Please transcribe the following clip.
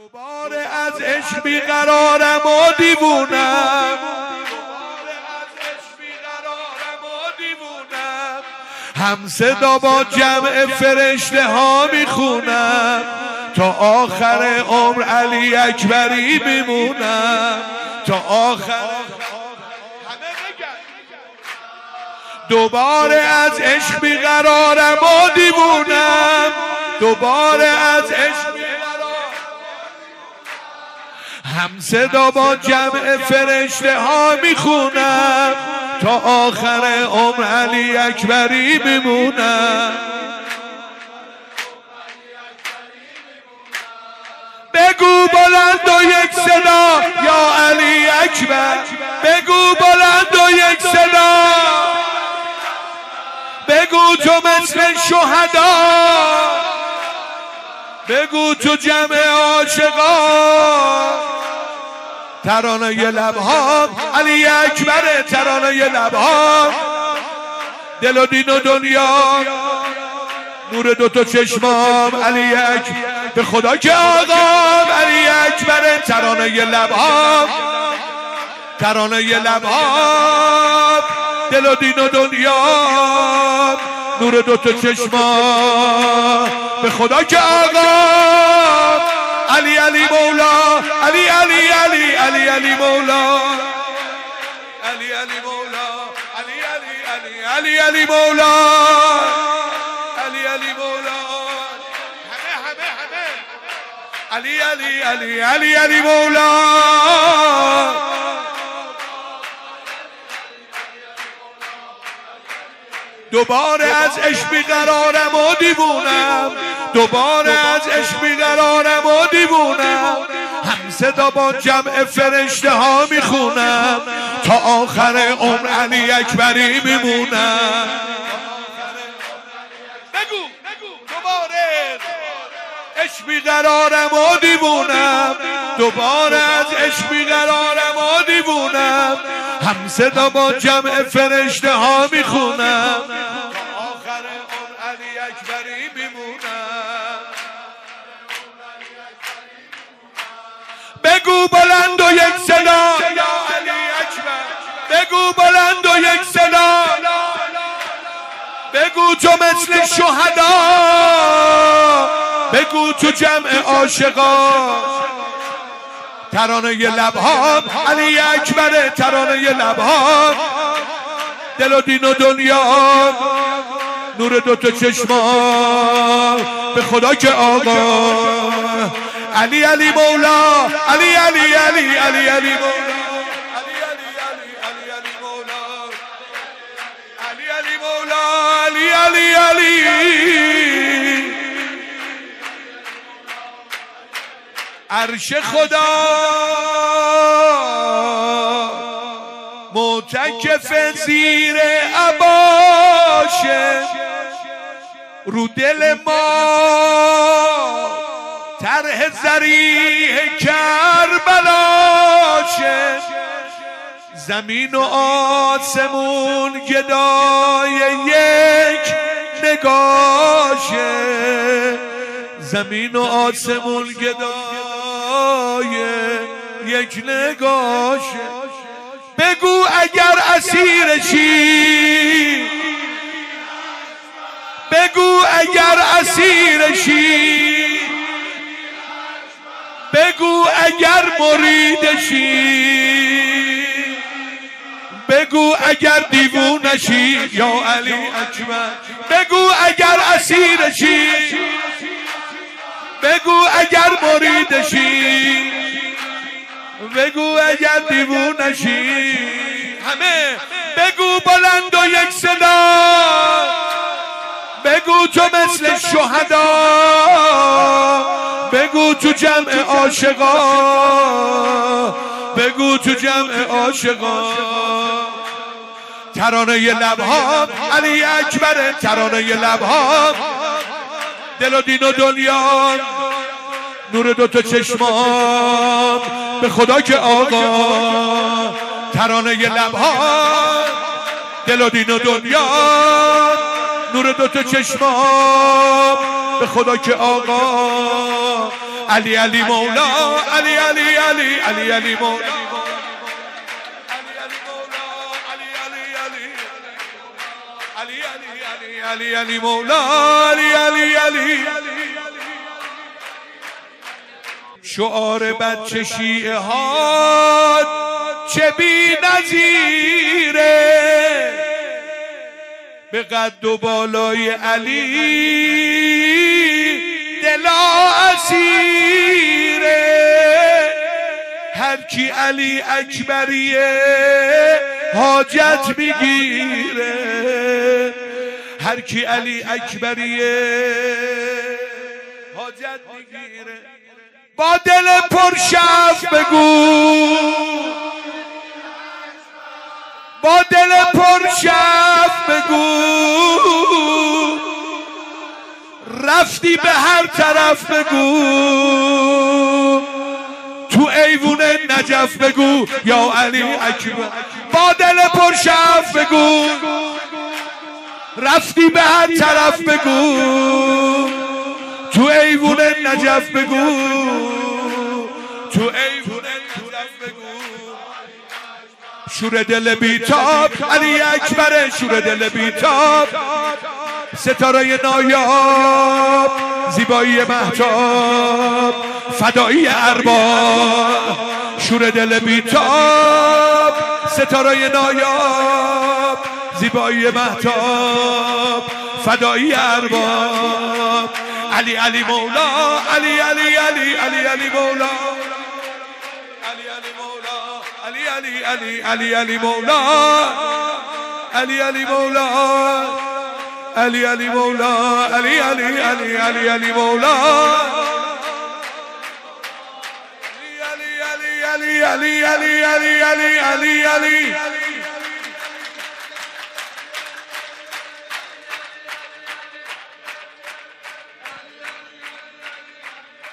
دوباره از عشق بیقرارم و دیوونم، هم صدا با جمع فرشته ها میخونم، تا آخر عمر علی اکبری میمونم، تا آخر. دوباره از عشق بیقرارم و دیوونم، دوباره از عشق هم صدا با جمع فرشته ها میخونم، تا آخر عمر علی اکبری میمونم. بگو بلند و یک صدا یا علی اکبر، بگو بلند و یک صدا، بگو تو مثل شهدا، بگو تو جمع عاشقان. ترانه لبها علی اکبر، ترانه لبها، دل و دین و دنیا، نور دوتا چشمام علی اکبر، به خدا که آقام علی اکبر. ترانه لبها، ترانه لبها، دل و دین و دنیا، نور دوتا چشمام، به خدا که آقام علی علی مولا، علی علی علی علی علی مولا، علی علی مولا، علی علی علی علی علی مولا، علی علی مولا، همه علی علی علی علی علی مولا. دوباره از عشق بیقرارم و دیوونم، دوباره از عشق بیقرارم و دیوونم، هم صدا با جمع فرشته ها میخونم، تا آخر عمر علی اکبری میمونم. بگو دوباره عشق بیقرارم و دیوونم، دوباره از عشق بیقرارم و دیوونم، هم صدا با جمع فرشته ها میخونم، تا آخر عمر علی اکبری میمونم. بگو بلند و یک صدا یا علی اکبر، بگو بلند و یک صدا، بگو تو مثل شهدا، بگو تو جمع عاشقان. ترانه لبها علی اکبر، ترانه لبها، دل و دین و دنیا، نور دوتا چشمان، به خدا که آقا علی علی مولا، علی علی علی علی علی مولا، علی علی علی علی مولا، علی علی مولا، علی علی علی. عرش خدا معتکف زیر عباشه، رو دل ما طرح ذریح کربلاشه، زمین و آسمون گدای یک نگاشه، زمین و آسمون گدای یک نگاشه. بگو اگر اسیرشی، بگو اگر اسیرشی، بگو اگر مریدشی، بگو اگر دیوونشی یا علی اکبر، بگو اگر اسیرشی، بگو اگر مریدشی، بگو اگر دیوونشی. همه بگو بلند و یک صدا، بگو تو مثل شهدا، بگو تو جمع عاشقان، بگو تو جمع عاشقان. ترانه لبها علی اکبر، ترانه لبها، دل و دین و دنیا، نور دوتا چشمام، به خدا که آقا. ترانه لبها، دل و دین و دنیا، نور دوتا چشمام، به خدا که آقا. علی علی مولا علی علی علی علی علی مولا علی علی مولا علی علی علی شعار بچه شیعه ها چه بی نظیره به قد و بالای علی دلا اسیره هر کی علی اکبریه حاجت میگیره هر کی علی اکبریه حاجت میگیره با دل پرشف بگو با دل پرشف بگو رفتی به هر طرف بگو تو ایوون نجف بگو یا علی اکبر با دل پرشف بگو رفتی به هر طرف بگو تو ایوون نجف بگو تو ایوون نجف بگو شور دل بیتاب علی اکبر شور دل بیتاب ستاره نایاب زیبایی مهتاب فدایی ارباب شور دل بیتاب ستاره نایاب زیبایی مهتاب فدایی ارباب علی علی مولا علی علی علی علی علی مولا علی علی مولا علی علی علی علی علی مولا علی علی مولا علی علی مولا علی علی علی علی علی مولا علی علی علی علی علی علی علی علی